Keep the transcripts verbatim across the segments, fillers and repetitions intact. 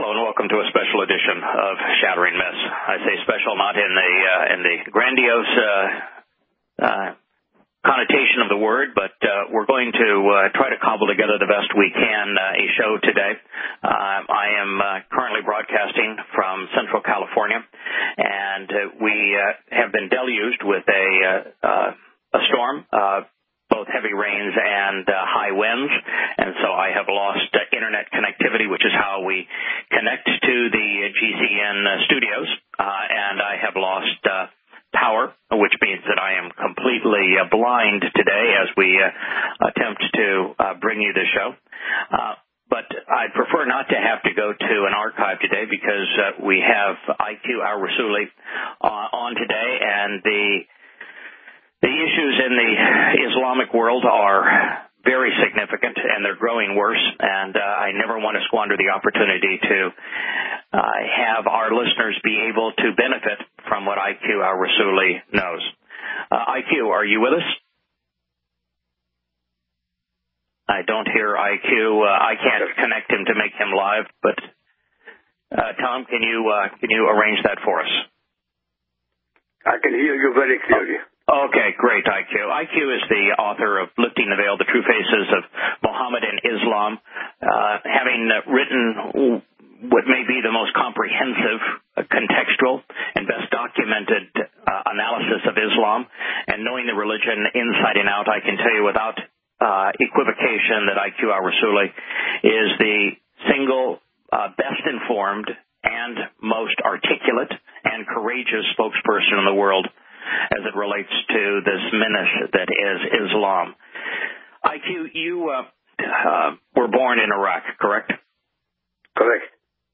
Hello and welcome to a special edition of Shattering Myths. I say special not in the uh, in the grandiose uh, uh, connotation of the word, but uh, we're going to uh, try to cobble together the best we can uh, a show today. Uh, I am uh, currently broadcasting from Central California, and uh, we uh, have been deluged with a uh, uh, a storm. Uh, both heavy rains and uh, high winds, and so I have lost uh, internet connectivity, which is how we connect to the G C N uh, studios, uh, and I have lost uh, power, which means that I am completely uh, blind today as we uh, attempt to uh, bring you the show. Uh, but I'd prefer not to have to go to an archive today because uh, we have I Q al-Rassooli uh, on today, and the The issues in the Islamic world are very significant, and they're growing worse, and uh, I never want to squander the opportunity to uh, have our listeners be able to benefit from what I Q al-Rassooli knows. Uh, I Q, are you with us? I don't hear I Q. Uh, I can't connect him to make him live, but uh, Tom, can you uh, can you arrange that for us? I can hear you very clearly. Oh. Okay, great, I Q. I Q is the author of Lifting the Veil, The True Faces of Muhammad and Islam, uh, having written what may be the most comprehensive, uh, contextual, and best documented uh, analysis of Islam, and knowing the religion inside and out, I can tell you without uh, equivocation that I Q al-Rassooli is the single uh, best-informed and most articulate and courageous spokesperson in the world as it relates to this menace that is Islam. I Q, you uh, uh, were born in Iraq, correct? Correct.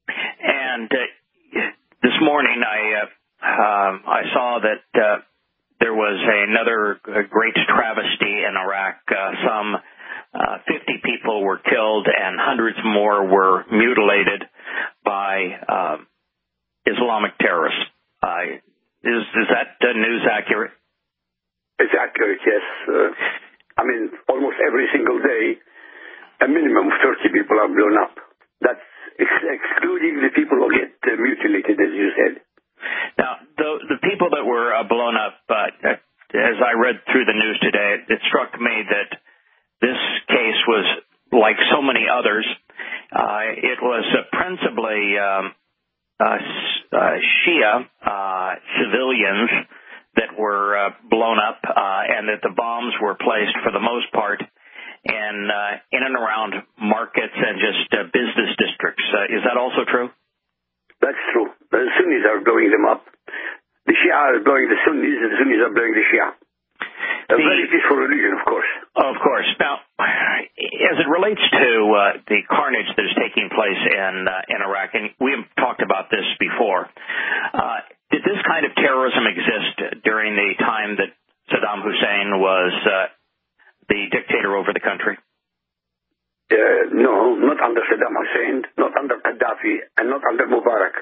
And uh, this morning I uh, uh, I saw that uh, there was another great travesty in Iraq. Uh, some uh, fifty people were killed and hundreds more were mutilated by uh, Islamic terrorists. Uh, Is is that uh, news accurate? It's accurate, yes. Uh, I mean, almost every single day, a minimum of thirty people are blown up. That's ex- excluding the people who get uh, mutilated, as you said. Now, the, the people that were uh, blown up, uh, as I read through the news today, it struck me that this case was like so many others. Uh, it was uh, principally Um, Uh, uh, Shia uh, civilians that were uh, blown up, uh, and that the bombs were placed for the most part in uh, in and around markets and just uh, business districts. Uh, is that also true? That's true. The Sunnis are blowing them up. The Shia are blowing the Sunnis, and the Sunnis are blowing the Shia. A the, very peaceful religion, of course. Of course. Now, as it relates to uh, the carnage that is taking place in uh, in Iraq, and we have talked about this before, uh, did this kind of terrorism exist during the time that Saddam Hussein was uh, the dictator over the country? Uh, no, not under Saddam Hussein, not under Gaddafi, and not under Mubarak.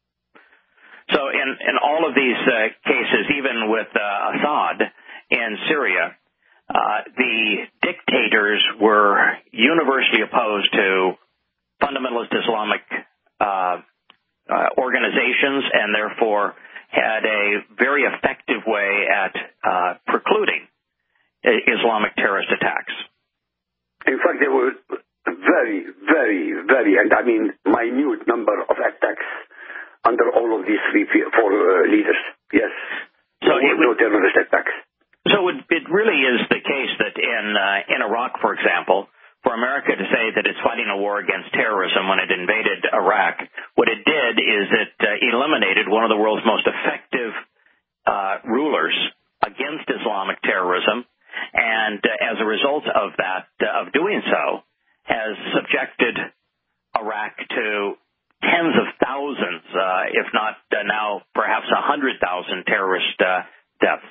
So in, in all of these uh, cases, even with uh, Assad in Syria, uh, the dictators were universally opposed to fundamentalist Islamic uh, uh, organizations and therefore had a very effective way at uh, precluding Islamic terrorist attacks. In fact, there were very, very, very, and I mean minute number of attacks under all of these three, four uh, leaders. Yes. So there were no terrorist attacks. So it, it really is the case that in uh, in Iraq, for example, for America to say that it's fighting a war against terrorism when it invaded Iraq, what it did is it uh, eliminated one of the world's most effective uh, rulers against Islamic terrorism, and uh, as a result of that, uh, of doing so, has subjected Iraq to tens of thousands, uh, if not uh, now perhaps a hundred thousand terrorist uh, deaths.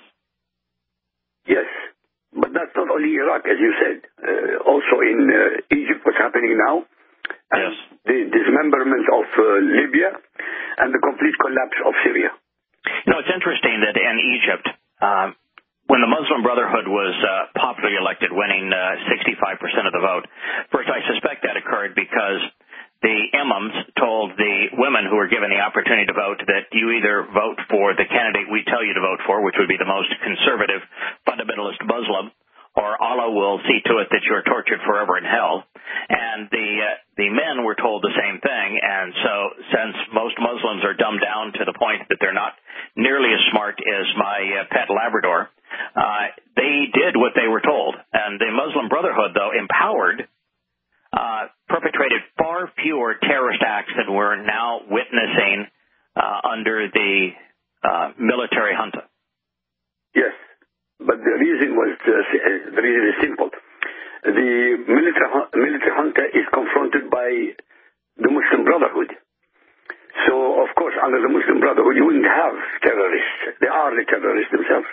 Yes, but that's not only Iraq, as you said. Uh, also in uh, Egypt, what's happening now, and yes. the dismemberment of uh, Libya, and the complete collapse of Syria. You know, it's interesting that in Egypt, um, when the Muslim Brotherhood was uh, popularly elected, winning uh, sixty-five percent of the vote, first I suspect that occurred because the imams told the women who were given the opportunity to vote that you either vote for the candidate we tell you to vote for, which would be the most conservative fundamentalist Muslim, or Allah will see to it that you're tortured forever in hell. And the uh, the men were told the same thing, and so since most Muslims are dumbed down to the point that they're not nearly as smart as my uh, pet Labrador, uh, they did what they were told. And the Muslim Brotherhood, though, empowered, uh, perpetrated far fewer terrorist acts than we're now witnessing uh, under the uh, military junta. Yes. But the reason was uh, the reason is simple. The military military junta is confronted by the Muslim Brotherhood. So, of course, under the Muslim Brotherhood, you wouldn't have terrorists. They are the terrorists themselves.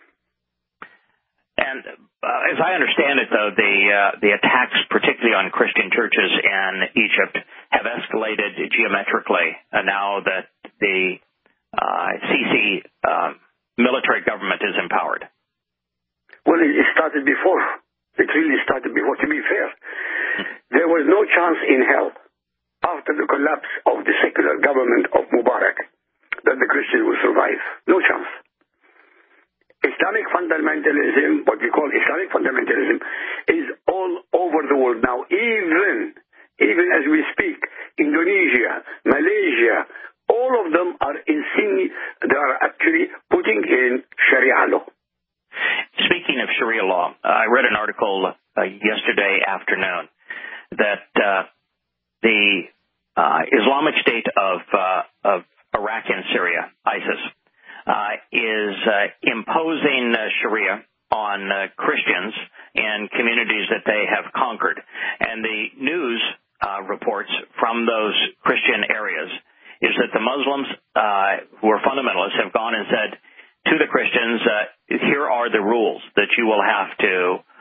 And uh, as I understand it, though, the uh, the attacks, particularly on Christian churches in Egypt, have escalated geometrically uh, now that the uh, Sisi uh, military government is empowered. Well, it started before. It really started before, to be fair. There was no chance in hell after the collapse of the secular government of Mubarak that the Christians will survive. No chance. Islamic fundamentalism, what we call Islamic fundamentalism, is all over the world now. Even, even as we speak, Indonesia, Malaysia, all of them are in sin, they are actually putting in Sharia law. Speaking of Sharia law, I read an article uh, yesterday afternoon that uh, the uh, Islamic State of, uh, of Iraq and Syria, ISIS, uh, is uh, imposing uh, Sharia on uh, Christians and communities that they have conquered. And the news uh, reports from those Christian areas is that the Muslims uh, who are fundamentalists have gone and said to the Christians, uh, here are the rules that you will have to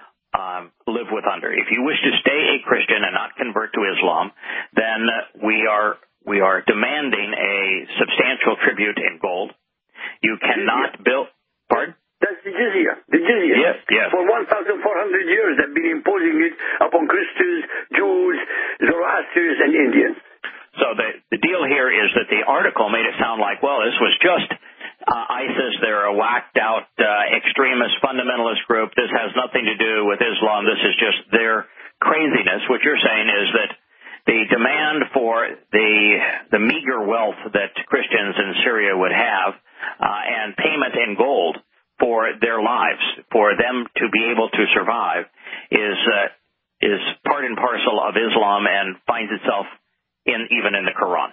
um, live with under. If you wish to stay a Christian and not convert to Islam, then uh, we are we are demanding a substantial tribute in gold. You cannot build... Pardon? That's the jizya. The jizya. Yes, yes. For one thousand four hundred years, they've been imposing it upon Christians, Jews, Zoroastrians, and Indians. So the, the deal here is that the article made it sound like, well, this was just uh, ISIS. They're a whacked-out uh, extremist fundamentalist group. This has nothing to do with Islam. This is just their craziness. What you're saying is that the demand for the the meager wealth that Christians in Syria would have uh, and payment in gold for their lives, for them to be able to survive, is uh, is part and parcel of Islam and finds itself in even in the Quran.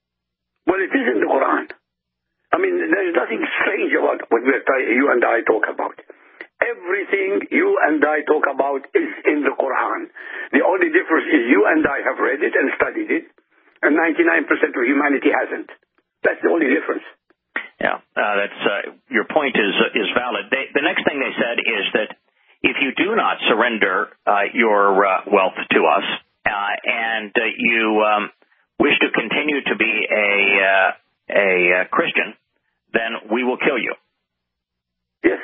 Well, it is in the Quran. I mean, there's nothing strange about what we are, you and I talk about. Everything you and I talk about is in the Quran. The only difference is you and I have read it and studied it, and ninety-nine percent of humanity hasn't. That's the only difference. Yeah, uh, that's uh, your point is uh, is valid. They, the next thing they said is that if you do not surrender uh, your uh, wealth to us uh, and uh, you um, wish to continue to be a uh, a uh, Christian, then we will kill you. Yes.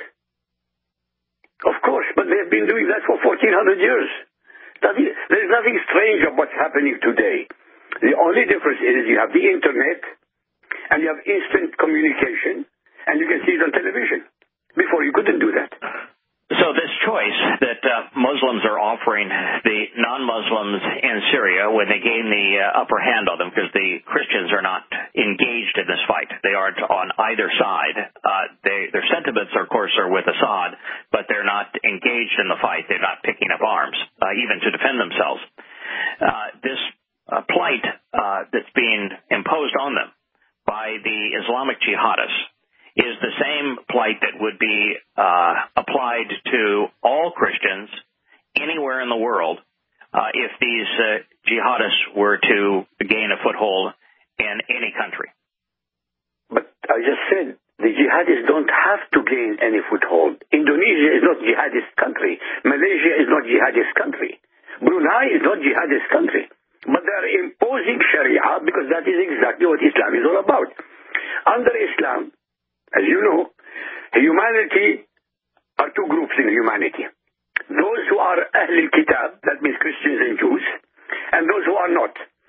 Of course, but they've been doing that for fourteen hundred years. Nothing, there's nothing strange of what's happening today. The only difference is you have the Internet and you have instant communication and you can see it on television. Before you couldn't do that. So this choice that uh, Muslims are offering the non-Muslims in Syria when they gain the uh, upper hand on them, because the Christians are not engaged in this fight. They aren't on either side. Uh, they, their sentiments, of course, are with Assad, but they're not engaged in the fight. They're not picking up arms, uh, even to defend themselves. Uh, this uh, plight uh, that's being imposed on them by the Islamic jihadists is the same plight that would be uh, applied to all Christians anywhere in the world uh, if these uh, jihadists were to gain a foothold in any country. But I just said the jihadists don't have to gain any foothold. Indonesia is not jihadist country. Malaysia is not jihadist country. Brunei is not jihadist country. But they are imposing Sharia because that is exactly what Islam is all about. Under Islam, as you know, humanity are two groups in humanity. Those who are Ahl al-Kitab, that means Christians and Jews, and those who are not.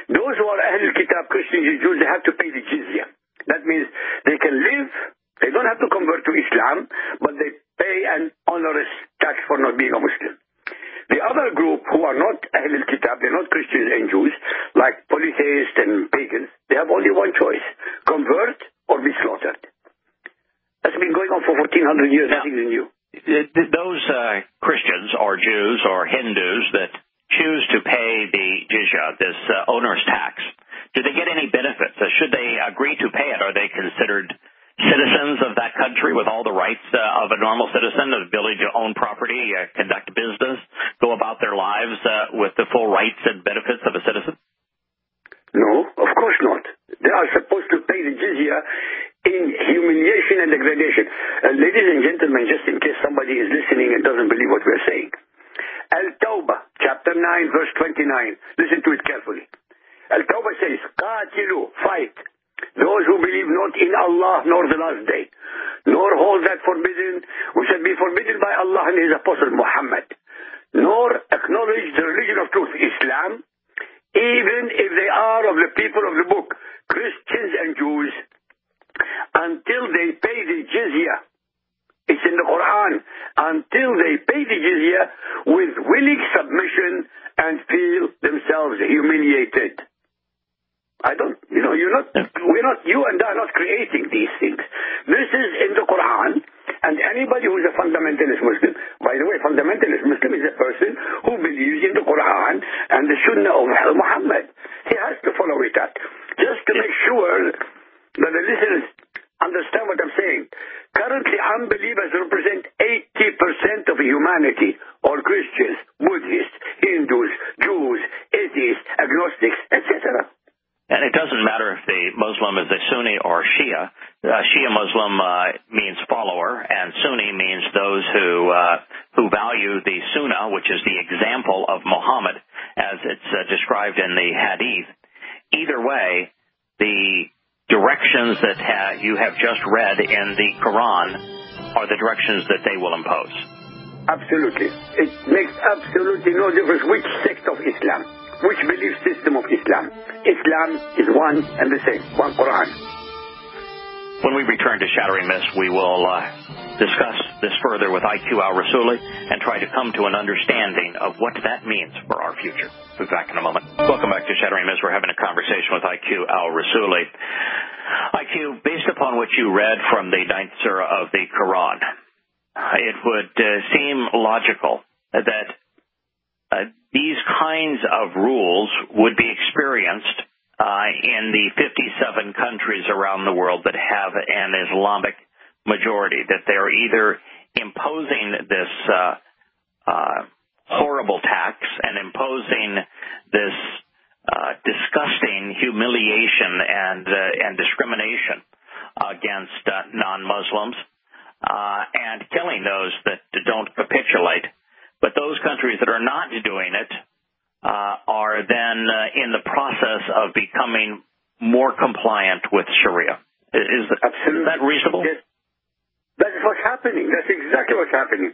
Those who are Ahlul Kitab, Christians and Jews, they have to pay the jizya. That means they can live, they don't have to convert to Islam, but they pay an onerous tax for not being a Muslim. The other group who are not Ahlul Kitab, they're not Christians and Jews, like polytheists and pagans, they have only one choice: convert or be slaughtered. That's been going on for fourteen hundred years, nothing new. Those uh, Christians or Jews or Hindus that choose to pay the jizya, this uh, owner's tax, do they get any benefits? Uh, should they agree to pay it? Are they considered citizens of that country with all the rights uh, of a normal citizen, the ability to own property, uh, conduct business, go about their lives uh, with the full rights and benefits of a citizen? No, of course not. They are supposed to pay the jizya in humiliation and degradation. Uh, ladies and gentlemen, just in case somebody is listening and doesn't believe what we're saying, Al-Tawbah, chapter nine, verse twenty-nine. Listen to it carefully. Al-Tawbah says, Qatilu, fight, those who believe not in Allah nor the last day, nor hold that forbidden, which has been forbidden by Allah and His Apostle Muhammad, nor acknowledge the religion of truth, Islam, even if they are of the people of the book, Christians and Jews, until they pay the jizya. It's in the Quran. Until they pay the jizya with willing submission and feel themselves humiliated. I don't, you know, you're not, we're not, you and I are not creating these things. This is in the Quran, and anybody who is a fundamentalist Muslim, by the way, fundamentalist Muslim is a person who believes in the Quran and the Sunnah of Muhammad. He has to follow it up. Just to make sure that the listeners understand what I'm saying. Currently, unbelievers represent eighty percent of humanity, or Christians, Buddhists, Hindus, Jews, atheists, agnostics, et cetera. And it doesn't matter if the Muslim is a Sunni or Shia. Uh, Shia Muslim uh, means follower, and Sunni means those who uh, who value the Sunnah, which is the example of Muhammad, as it's uh, described in the Hadith. Either way, the directions that ha- you have just read in the Quran are the directions that they will impose. Absolutely. It makes absolutely no difference which sect of Islam, which belief system of Islam. Islam is one and the same, one Quran. When we return to Shattering Myths, we will uh, discuss this further with I Q al-Rassooli and try to come to an understanding of what that means for our future. We'll be back in a moment. Welcome back to Shattering Myths. We're having a conversation with I Q al-Rassooli. I Q, based upon what you read from the ninth surah of the Quran, it would uh, seem logical that uh, these kinds of rules would be experienced uh, in the fifty-seven countries around the world that have an Islamic majority, that they're either imposing this uh, uh, horrible tax and imposing this uh, disgusting humiliation and uh, and discrimination against uh, non-Muslims uh, and killing those that don't capitulate. But those countries that are not doing it uh, are then uh, in the process of becoming more compliant with Sharia. Is that, is that reasonable? Yes. That is what's happening. That's exactly what's happening.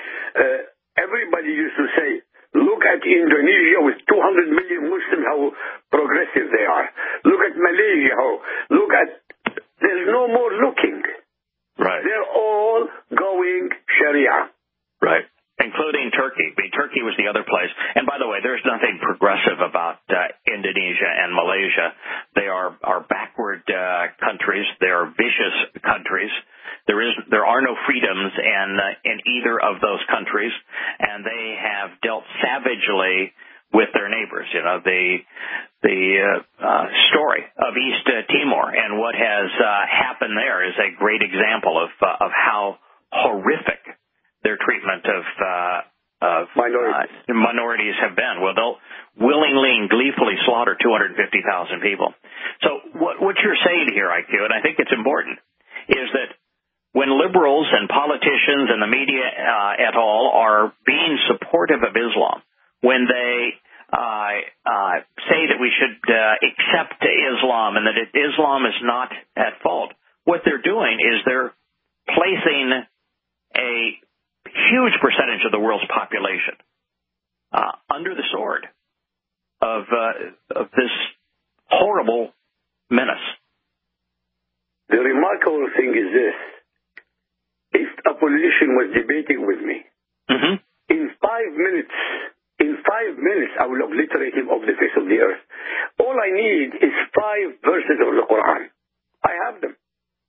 Uh, everybody used to say, look at Indonesia with two hundred million Muslims, how progressive they are. Look at Malaysia, how, look at, there's no more looking. Right. They're all going Sharia. Right. Including Turkey. I mean, Turkey was the other place. And by the way, there's nothing progressive about uh, Indonesia and Malaysia. They are, are backward uh, countries. They are vicious countries. There is there are no freedoms in uh, in either of those countries, and they have dealt savagely with their neighbors. You know, the the uh, uh, story of East uh, Timor and what has uh, happened there is a great example of uh, of how horrific their treatment of, uh, of minorities. Uh, minorities have been. Well, they'll willingly and gleefully slaughter two hundred fifty thousand people. So what, what you're saying here, I Q, and I think it's important, is that when liberals and politicians and the media uh, et al. Are being supportive of Islam, when they uh, uh, say that we should uh, accept Islam and that it, Islam is not at fault, what they're doing is they're placing a huge percentage of the world's population uh, under the sword of uh, of this horrible menace. The remarkable thing is this. If a politician was debating with me, mm-hmm. in five minutes, in five minutes, I will obliterate him off the face of the earth. All I need is five verses of the Quran. I have them.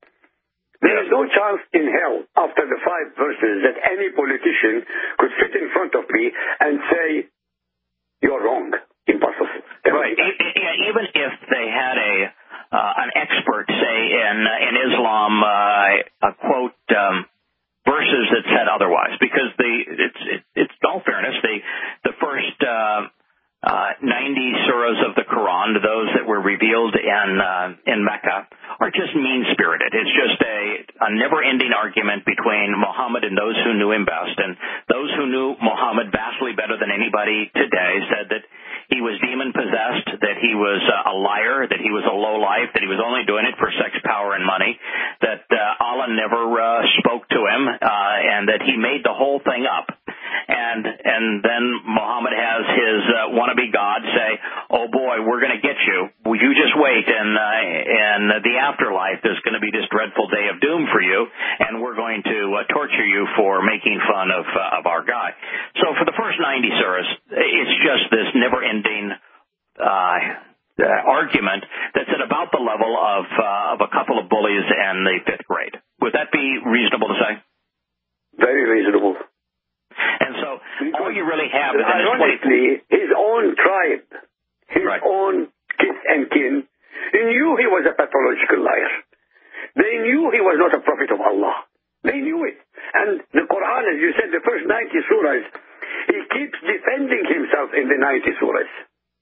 There is no chance in hell after the five verses that any politician could sit in front of me and say, you're wrong. Impossible. Right. Even if they had a uh, an expert, say, in in Islam, uh, a quote, um, verses that said otherwise, because the it's it, it's all fairness, the the first uh, uh, ninety surahs of the Quran, those that were revealed in uh, in Mecca, are just mean-spirited. It's just a, a never-ending argument between Muhammad and those who knew him best. And those who knew Muhammad vastly better than anybody today said that he was demon-possessed, that he was uh, a liar, that he was a lowlife, that he was only doing it for sex, power, and money, that uh, Allah never uh, spoke to him, uh, and that he made the whole thing up. And and then Muhammad has his uh, wannabe God say, oh boy, we're going to get you. Well, you just wait, and uh, in the afterlife there's going to be this dreadful day of doom for you, and we're going to uh, torture you for making fun of uh, of our guy. So for the first ninety surahs, it's just this never-ending uh, uh, argument that's at about the level of uh, of a couple of bullies in the fifth grade. Would that be reasonable to say? Very reasonable. And so all you really have is... Ironically, his own tribe, his right. own kith and kin, they knew he was a pathological liar. They knew he was not a prophet of Allah. They knew it. And the Quran, as you said, the first ninety surahs, he keeps defending himself in the ninety surahs.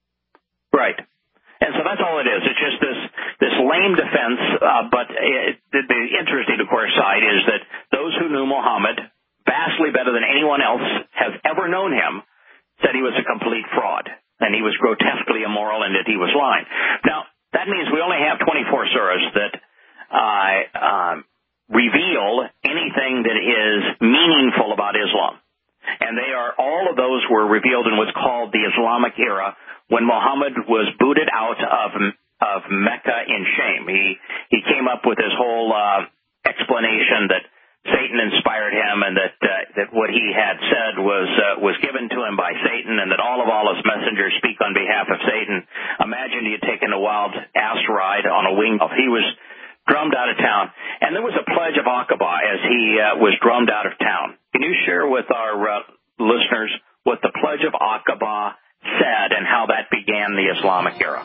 Right. And so that's all it is. It's just this this lame defense, uh, but it, the, the interesting, of course, side is that those who knew Muhammad vastly better than anyone else has ever known him said he was a complete fraud, and he was grotesquely immoral, and that he was lying. Now, that means we only have twenty-four surahs that uh, uh, reveal anything that is meaningful about Islam. And they are, all of those were revealed in what's called the Islamic era, when Muhammad was booted out of of Mecca in shame. He he came up with his whole uh, explanation that Satan inspired him, and that uh, that what he had said was uh, was given to him by Satan, and that all of Allah's messengers speak on behalf of Satan. Imagine he had taken a wild ass ride on a wing. He was drummed out of town, and there was a pledge of Aqaba as he uh, was drummed out of town. Can you share with our uh, listeners what the pledge of Aqaba said and how that began the Islamic era?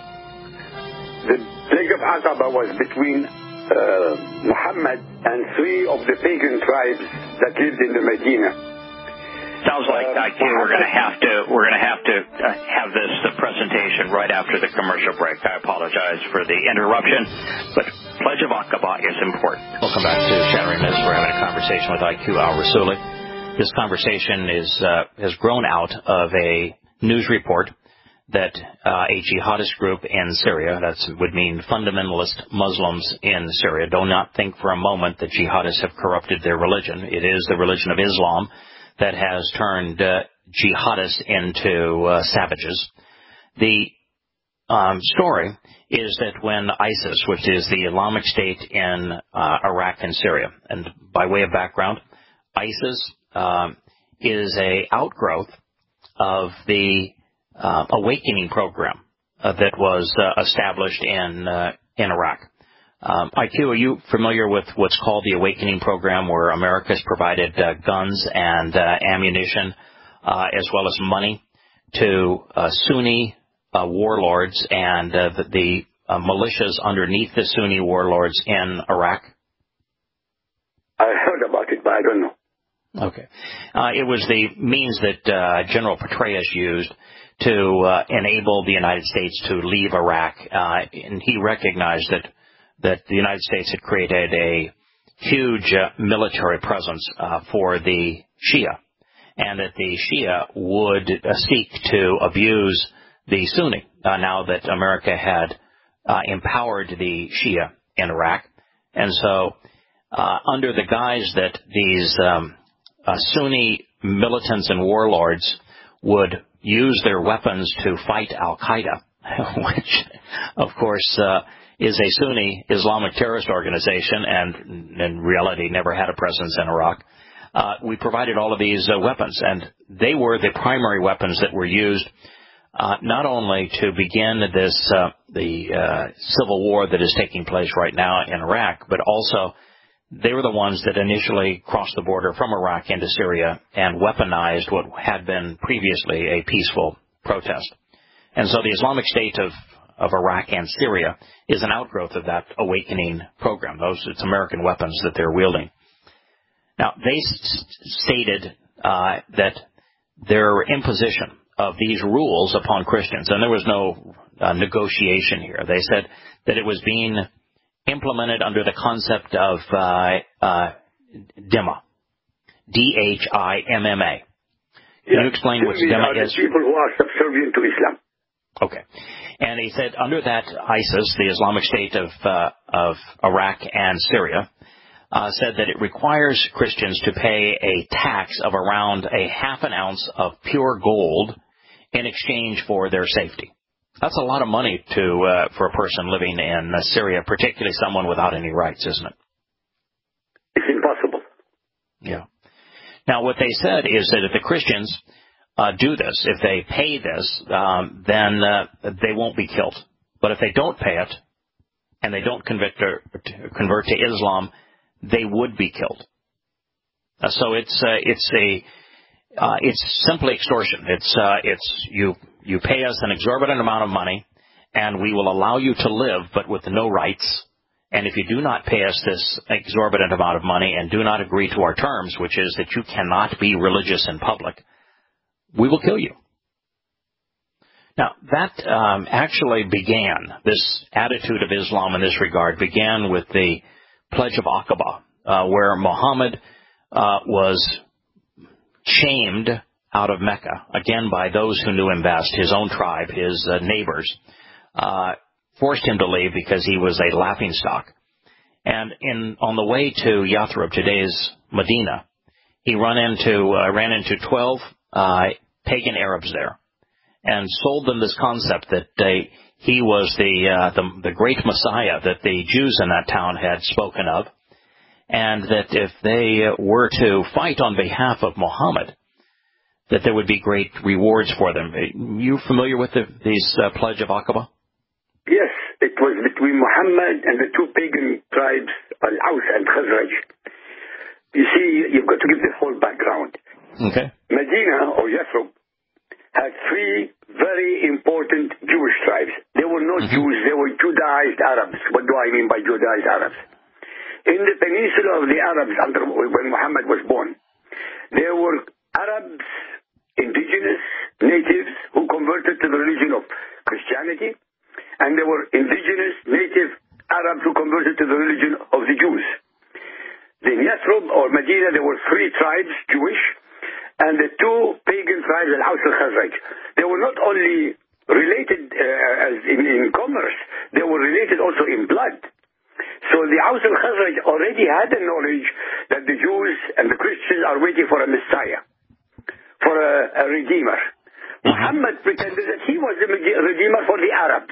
The pledge of Aqaba was between Uh, Muhammad and three of the pagan tribes that lived in the Medina. Sounds like uh, I think we're going to have to we're going to have to uh, have this uh, presentation right after the commercial break. I apologize for the interruption, but Pledge of Aqaba is important. Welcome back to Shattering Myths. We're having a conversation with I Q Al-Rassouli. This conversation is uh, has grown out of a news report that uh, a jihadist group in Syria, that would mean fundamentalist Muslims in Syria, do not think for a moment that jihadists have corrupted their religion. It is the religion of Islam that has turned uh, jihadists into uh, savages. The um, story is that when ISIS, which is the Islamic State in uh, Iraq and Syria, and by way of background, ISIS uh, is a outgrowth of the Uh, awakening program uh, that was uh, established in uh, in Iraq. Um, I Q, are you familiar with what's called the awakening program, where America has provided uh, guns and uh, ammunition uh, as well as money to uh, Sunni uh, warlords and uh, the, the uh, militias underneath the Sunni warlords in Iraq? I heard about it, but I don't know. Okay. Uh, it was the means that uh, General Petraeus used to uh, enable the United States to leave Iraq, uh, and he recognized that that the United States had created a huge uh, military presence uh, for the Shia, and that the Shia would uh, seek to abuse the Sunni uh, now that America had uh, empowered the Shia in Iraq. And so uh, under the guise that these um, uh, Sunni militants and warlords would use their weapons to fight Al-Qaeda which, of course, uh, is a Sunni Islamic terrorist organization and in reality never had a presence in Iraq. Uh, we provided all of these uh, weapons, and they were the primary weapons that were used uh, not only to begin this uh, the uh, civil war that is taking place right now in Iraq, but also they were the ones that initially crossed the border from Iraq into Syria and weaponized what had been previously a peaceful protest. And so the Islamic State of, of Iraq and Syria is an outgrowth of that awakening program. Those, it's American weapons that they're wielding. Now, they s- stated uh, that their imposition of these rules upon Christians, and there was no uh, negotiation here. They said that it was being implemented under the concept of uh, uh, Dhimma, D H I M M A. Can yeah. you explain what Dhimma is? People who are subservient to Islam. Okay. And he said under that ISIS, the Islamic State of uh, of Iraq and Syria, uh, said that it requires Christians to pay a tax of around a half an ounce of pure gold in exchange for their safety. That's a lot of money to uh, for a person living in uh, Syria, particularly someone without any rights, isn't it? It's impossible. Yeah. Now, what they said is that if the Christians uh, do this, if they pay this, um, then uh, they won't be killed. But if they don't pay it and they don't convict or convert to Islam, they would be killed. Uh, so it's uh, it's a uh, it's simply extortion. It's uh, it's you you pay us an exorbitant amount of money, and we will allow you to live, but with no rights. And if you do not pay us this exorbitant amount of money and do not agree to our terms, which is that you cannot be religious in public, we will kill you. Now, that um, actually began, this attitude of Islam in this regard began with the Pledge of Aqaba, uh, where Muhammad uh, was shamed out of Mecca, again by those who knew him best, his own tribe, his uh, neighbors, uh, forced him to leave because he was a laughingstock. And in on the way to Yathrib, today's Medina, he run into uh, ran into twelve uh, pagan Arabs there, and sold them this concept that they, he was the, uh, the the great Messiah that the Jews in that town had spoken of, and that if they were to fight on behalf of Muhammad, that there would be great rewards for them. Are you familiar with the, these uh, Pledge of Aqaba? Yes, it was between Muhammad and the two pagan tribes, Al-Aus and Khazraj. You see, you've got to give the whole background. Okay. Medina, or Yathrib, had three very important Jewish tribes. They were not mm-hmm. Jews, they were Judaized Arabs. What do I mean by Judaized Arabs? In the peninsula of the Arabs, under, when Muhammad was born, there were Arabs, indigenous natives, who converted to the religion of Christianity, and there were indigenous native Arabs who converted to the religion of the Jews. In Yathrib, or Medina, there were three tribes, Jewish, and the two pagan tribes, Al-Aus and Khazraj. They were not only related uh, as in, in commerce, they were related also in blood. So the Aus and Khazraj already had the knowledge that the Jews and the Christians are waiting for a Messiah, for a, a Redeemer. Muhammad pretended that he was the Redeemer for the Arabs.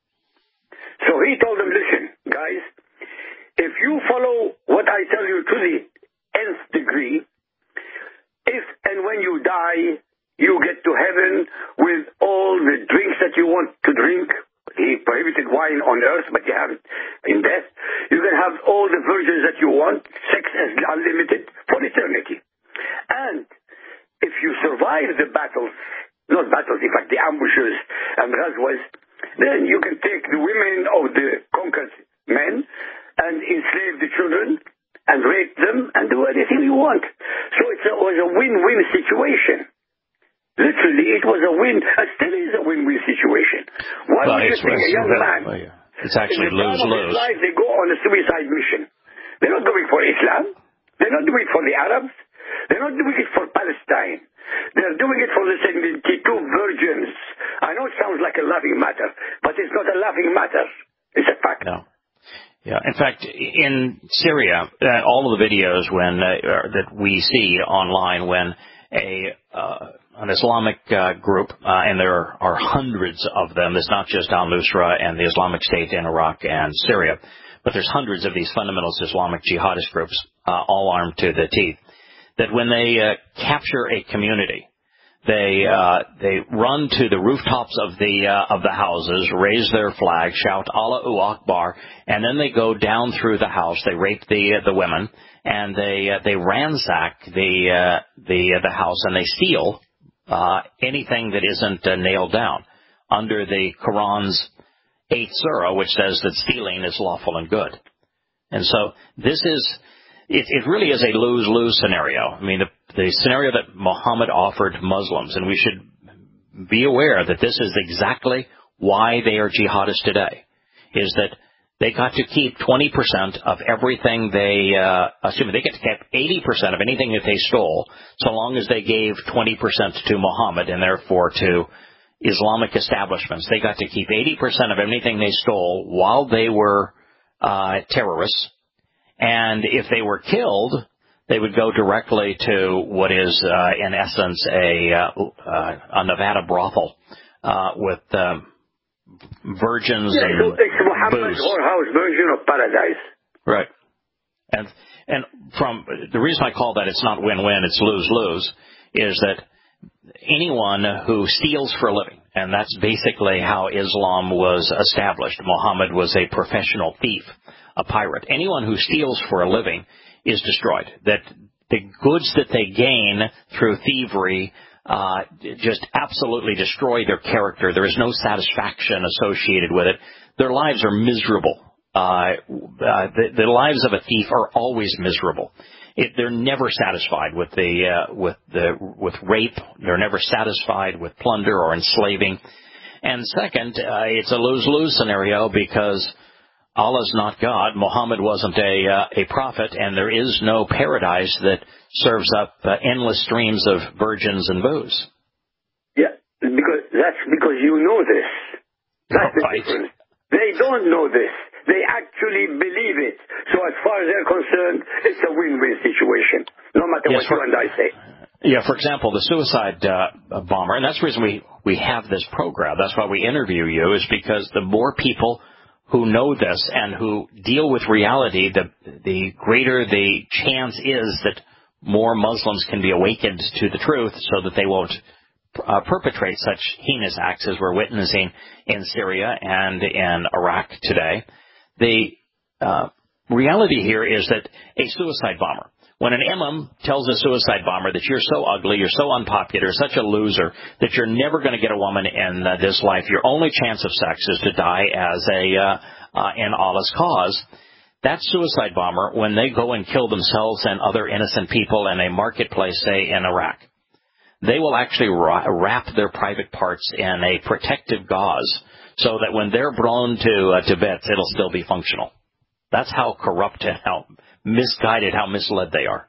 So he told them, listen, guys, if you follow what I tell you to the nth degree, if and when you die, you get to heaven with all the drinks that you want to drink. He prohibited wine on earth, but you have it in death. You can have all the virgins that you want, sex is unlimited for eternity. And if you survive the battles, not battles, in fact, the ambushes and ghazwas, then you can take the women of the conquered men and enslave the children and rape them and do anything you want. So it was a win-win situation. Literally, it was a win, and still is a win-win situation. Why well, would you think a young man, well, yeah. it's actually in the time lose-lose. of his life, they go on a suicide mission? They're not doing it for Islam. They're not doing it for the Arabs. They're not doing it for Palestine. They're doing it for the seventy-two virgins. I know it sounds like a laughing matter, but it's not a laughing matter. It's a fact. No. Yeah. In fact, in Syria, uh, all of the videos when uh, that we see online when a uh, an Islamic uh, group, uh, and there are hundreds of them. It's not just al-Nusra and the Islamic State in Iraq and Syria, but there's hundreds of these fundamentalist Islamic jihadist groups, uh, all armed to the teeth, that when they uh, capture a community, they uh, they run to the rooftops of the uh, of the houses, raise their flag, shout Allahu Akbar, and then they go down through the house. They rape the uh, the women, and they uh, they ransack the uh, the uh, the house, and they steal uh, anything that isn't uh, nailed down under the Quran's eighth surah, which says that stealing is lawful and good. And so this is. It, it really is a lose-lose scenario. I mean, the, the scenario that Muhammad offered Muslims, and we should be aware that this is exactly why they are jihadists today, is that they got to keep twenty percent of everything they, uh, excuse me, they get to keep eighty percent of anything that they stole, so long as they gave twenty percent to Muhammad and therefore to Islamic establishments. They got to keep eighty percent of anything they stole while they were uh, terrorists. And if they were killed, they would go directly to what is, uh, in essence, a, uh, a Nevada brothel uh, with um, virgins yeah, and it's Muhammad's booze. whorehouse version of paradise. Right. And and from the reason I call that it's not win-win, it's lose-lose, is that anyone who steals for a living, and that's basically how Islam was established. Muhammad was a professional thief, a pirate. Anyone who steals for a living is destroyed. That the goods that they gain through thievery uh, just absolutely destroy their character. There is no satisfaction associated with it. Their lives are miserable. Uh, uh, the, the lives of a thief are always miserable. It, they're never satisfied with the uh, with the with rape. They're never satisfied with plunder or enslaving. And second, uh, it's a lose-lose scenario because Allah's not God. Muhammad wasn't a uh, a prophet, and there is no paradise that serves up uh, endless streams of virgins and booze. Yeah, because that's because you know this. That's the right. difference. They don't know this. They actually believe it. So as far as they're concerned, it's a win-win situation, no matter yes, what for, you and I say. Yeah, for example, the suicide uh, bomber, and that's the reason we, we have this program. That's why we interview you, is because the more people who know this and who deal with reality, the the greater the chance is that more Muslims can be awakened to the truth so that they won't uh, perpetrate such heinous acts as we're witnessing in Syria and in Iraq today. The uh, reality here is that a suicide bomber, when an imam tells a suicide bomber that you're so ugly, you're so unpopular, such a loser, that you're never going to get a woman in uh, this life, your only chance of sex is to die as a uh, uh, in Allah's cause, that suicide bomber, when they go and kill themselves and other innocent people in a marketplace, say in Iraq, they will actually ra- wrap their private parts in a protective gauze so that when they're blown to uh, to bits, it'll still be functional. That's how corrupt and how misguided, how misled they are.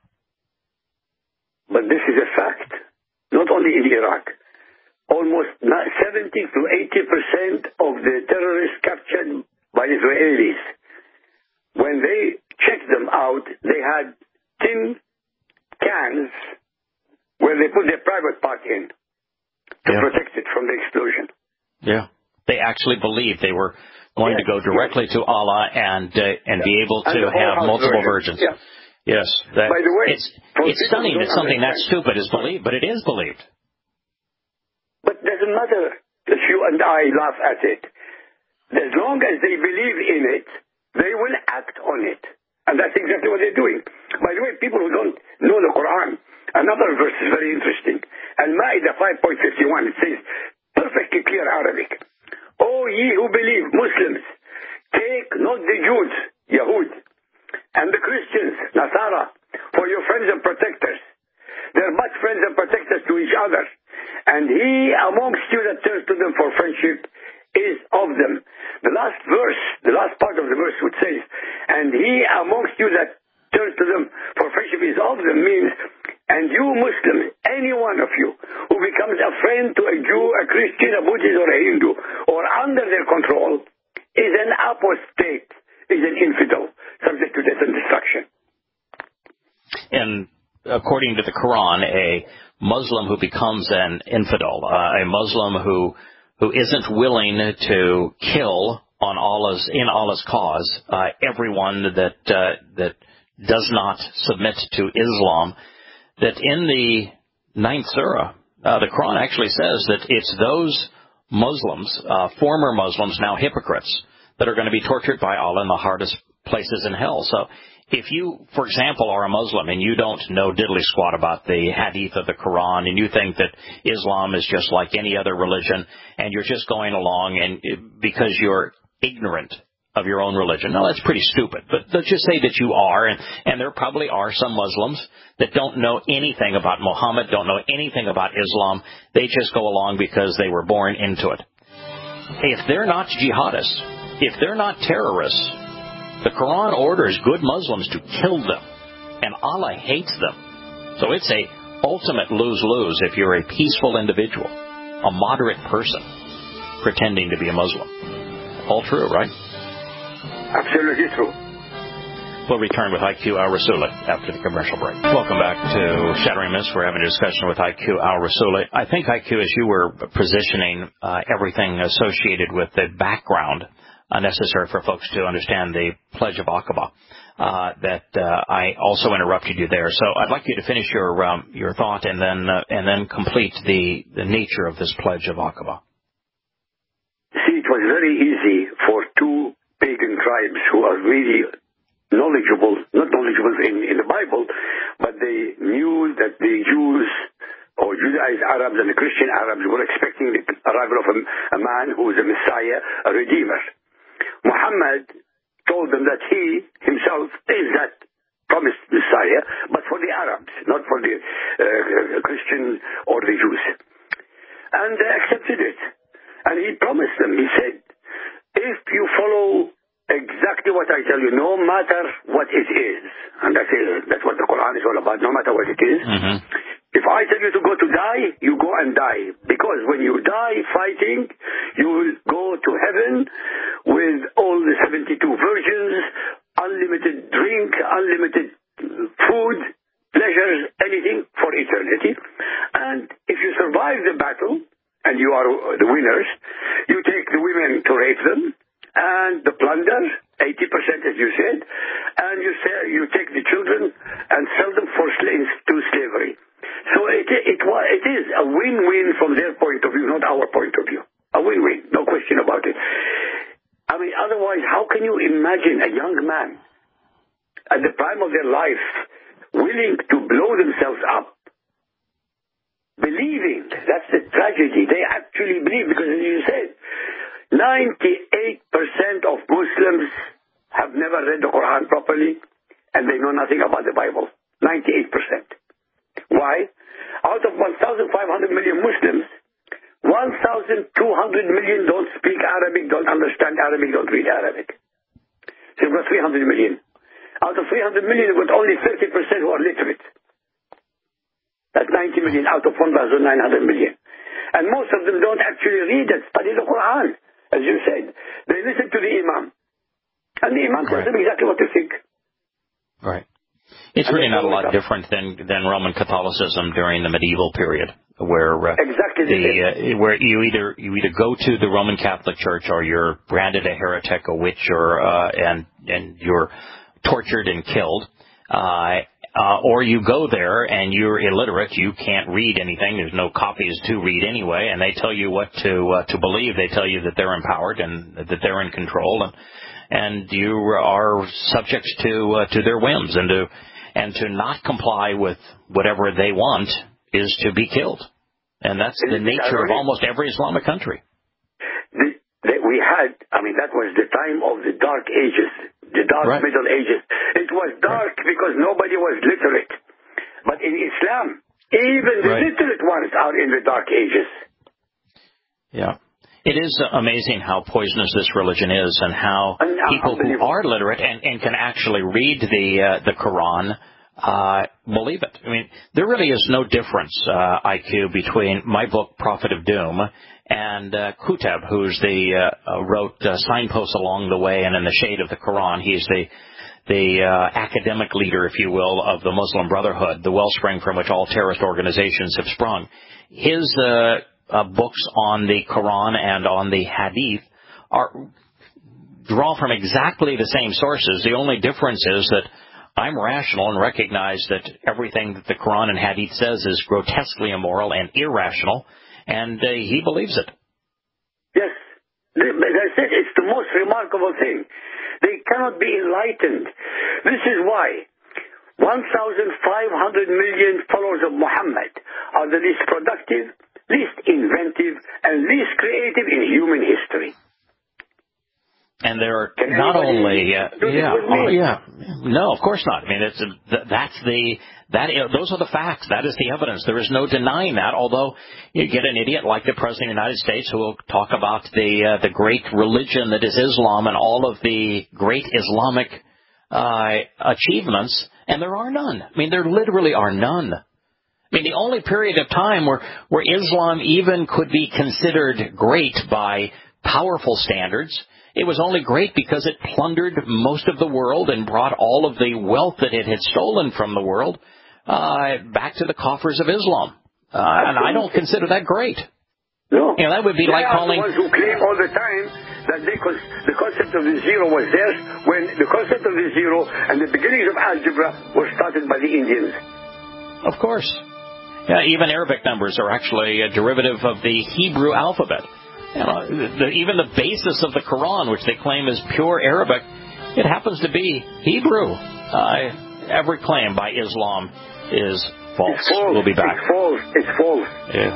But this is a fact. Not only in Iraq. Almost seventy to eighty percent of the terrorists captured by Israelis, when they checked them out, they had tin cans where they put their private part in to yeah. protect it from the explosion. Yeah. They actually believed they were going yes. to go directly yes. to Allah and uh, and yeah. be able to have multiple version. virgins. Yeah. Yes. That, By the way, it's, it's stunning that something that stupid is believed, but it is believed. But it doesn't matter if you and I laugh at it. As long as they believe in it, they will act on it. And that's exactly what they're doing. By the way, people who don't know the Quran, another verse is very interesting. Al-Ma'idah five point fifty-one, it says, perfectly clear Arabic. O ye who believe, Muslims, take not the Jews, Yahud, and the Christians, Nasara, for your friends and protectors. They're but friends and protectors to each other. And he amongst you that turns to them for friendship is of them. The last verse, the last part of the verse which says, and he amongst you that turns to them for friendship is of them, means, and you Muslims, any one of you who becomes a friend to a Jew, a Christian, a Buddhist, or a Hindu, or under their control, is an apostate, is an infidel, subject to death and destruction. And according to the Quran, a Muslim who becomes an infidel, uh, a Muslim who who isn't willing to kill on Allah's in Allah's cause uh, everyone that uh, that does not submit to Islam, that in the ninth surah, uh, the Quran actually says that it's those Muslims, uh, former Muslims, now hypocrites, that are going to be tortured by Allah in the hardest places in hell. So if you, for example, are a Muslim and you don't know diddly squat about the hadith of the Quran and you think that Islam is just like any other religion and you're just going along and because you're ignorant of your own religion. No, that's pretty stupid. But let's just say that you are, and, and there probably are some Muslims that don't know anything about Muhammad, don't know anything about Islam. They just go along because they were born into it. If they're not jihadists, if they're not terrorists, the Quran orders good Muslims to kill them, and Allah hates them. So it's a ultimate lose-lose if you're a peaceful individual, a moderate person, pretending to be a Muslim. All true, right? Absolutely true. We'll return with I Q Al-Rasuli after the commercial break. Welcome back to Shattering Myths. We're having a discussion with I Q Al-Rasuli. I think, I Q, as you were positioning uh, everything associated with the background uh, necessary for folks to understand the Pledge of Aqaba, uh, that uh, I also interrupted you there. So I'd like you to finish your um, your thought and then uh, and then complete the, the nature of this Pledge of Aqaba. See, it was very easy for two pagan tribes who are really knowledgeable, not knowledgeable in, in the Bible, but they knew that the Jews or Judaized Arabs and the Christian Arabs were expecting the arrival of a, a man who is a Messiah, a Redeemer. Muhammad told them that he himself is that promised Messiah, but for the Arabs, not for the uh, Christian or the Jews. And they accepted it. And he promised them, he said, if you follow exactly what I tell you, no matter what it is, and that's, it, that's what the Quran is all about, no matter what it is, mm-hmm. if I tell you to go to die, you go and die. Because when you die fighting, you will go to heaven with all the seventy-two virgins, unlimited drink, unlimited food, pleasures, anything for eternity. And if you survive the battle, and you are the winners, you take the women to rape them, and the plunder, eighty percent as you said, and you say, you take the children and sell them for slaves to slavery. So it, it, it is a win-win from their point of view, not our point of view. A win-win, no question about it. I mean, otherwise, how can you imagine a young man at the prime of their life willing to blow themselves up? Believing, that's the tragedy. They actually believe, because as you said, ninety-eight percent of Muslims have never read the Quran properly, and they know nothing about the Bible. ninety-eight percent. Why? Out of one thousand five hundred million Muslims, one thousand two hundred million don't speak Arabic, don't understand Arabic, don't read Arabic. So you've got three hundred million. Out of three hundred million, you've got only thirty percent who are literate. That's ninety million out of one thousand nine hundred million. And most of them don't actually read and study the Quran. As you said, they listen to the Imam. And the Imam tells them exactly what to think. Right. It's really not a lot different than, than Roman Catholicism during the medieval period, where uh, exactly the, the uh, where you either you either go to the Roman Catholic Church or you're branded a heretic, a witch, or uh, and and you're tortured and killed. Uh, Uh, or you go there and you're illiterate, you can't read anything, there's no copies to read anyway, and they tell you what to uh, to believe. They tell you that they're empowered and that they're in control, and and you are subject to uh, to their whims, and to and to not comply with whatever they want is to be killed. And that's the nature of almost every Islamic country. The, the, we had, I mean, that was the time of the Dark Ages. The Dark right. Middle Ages. It was dark right. because nobody was literate. But in Islam, even the right. literate ones are in the Dark Ages. Yeah. It is amazing how poisonous this religion is, and how and, uh, people who are literate and, and can actually read the uh, the Quran uh, believe it. I mean, there really is no difference, uh, I Q, between my book, Prophet of Doom, And uh, Qutb, who's the uh, uh, wrote uh, Signposts Along the Way and In the Shade of the Quran, he's the the uh, academic leader, if you will, of the Muslim Brotherhood, the wellspring from which all terrorist organizations have sprung. His uh, uh, books on the Quran and on the Hadith are draw from exactly the same sources. The only difference is that I'm rational and recognize that everything that the Quran and Hadith says is grotesquely immoral and irrational, and uh, he believes it. Yes. That's it. It's the most remarkable thing. They cannot be enlightened. This is why one thousand five hundred million followers of Muhammad are the least productive, least inventive, and least creative in human history. And they're not only, uh, yeah, oh, yeah, no, of course not. I mean, it's a, that's the that those are the facts. That is the evidence. There is no denying that. Although you get an idiot like the President of the United States who will talk about the uh, the great religion that is Islam and all of the great Islamic uh, achievements, and there are none. I mean, there literally are none. I mean, the only period of time where where Islam even could be considered great by powerful standards, it was only great because it plundered most of the world and brought all of the wealth that it had stolen from the world uh, back to the coffers of Islam. Uh, and I don't consider that great. No. You know, that would be they like are calling... the ones who claim all the time that they cons- the concept of the zero was theirs when the concept of the zero and the beginnings of algebra were started by the Indians. Of course. Yeah, even Arabic numbers are actually a derivative of the Hebrew alphabet. You know, the, even the basis of the Quran, which they claim is pure Arabic, it happens to be Hebrew. Uh, every claim by Islam is false. It's false. We'll be back. It's false. It's false. Yeah.